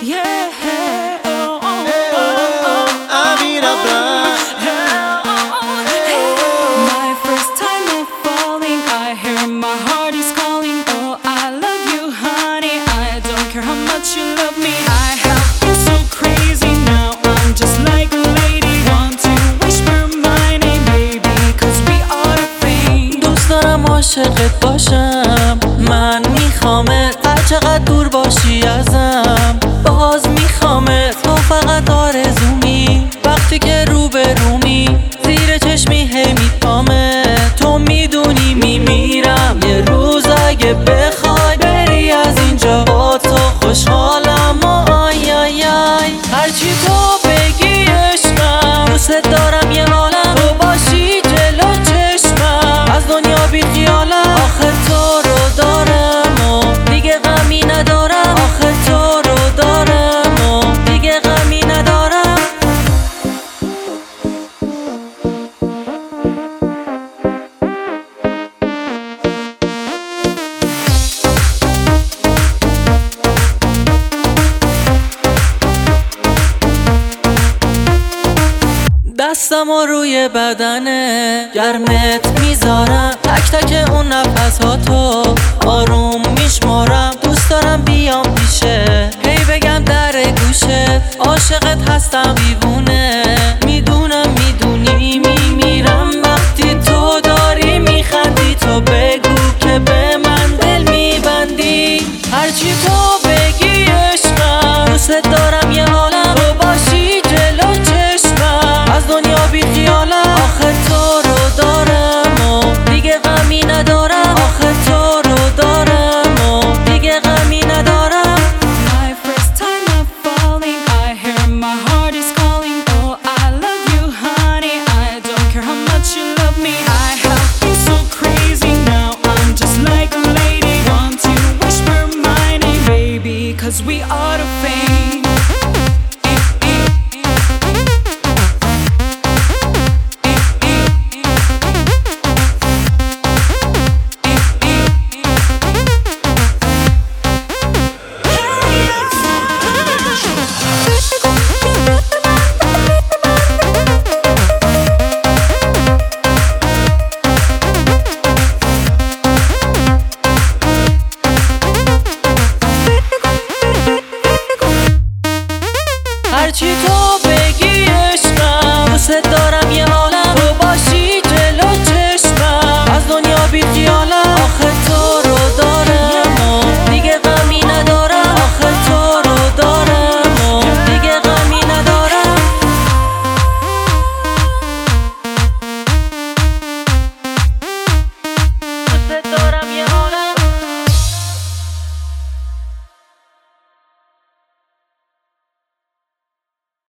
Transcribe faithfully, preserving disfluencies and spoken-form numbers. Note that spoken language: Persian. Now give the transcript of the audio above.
yeah. Oh, oh, oh, oh. امیر ابراهیم. My first time of falling, I hear my heart is calling. Oh, I love you, honey. I don't care how much you love me. I have been so crazy now. I'm just like a lady. Want to whisper my name, baby, cause we are a thing. دوست دارم عاشقت باشم، من میخوامت هر چقدر دور باشی ازم، باز میخوامت تو فقط آرزومی، وقتی که رو به رومی زیر چشمی هی میپامت، تو میدونی میمیرم یه روز اگه بخوای بری از اینجا، با تو خوشحالم و آی آی آی هرچی تو بگی عشقم، دوست دارم یه عالم تو باشی جلو چشمم، از دنیا بی خیالم، آخه تو رو دارم و دیگه غمی ندارم، آخه تو رو دارم و دیگه غمی ندارم. دستم و روی بدنه گرمت میذارم، تک تک اون نفس ها تو آروم میشمارم، دوست دارم بیام پیشه هی بگم در گوشه عاشقت هستم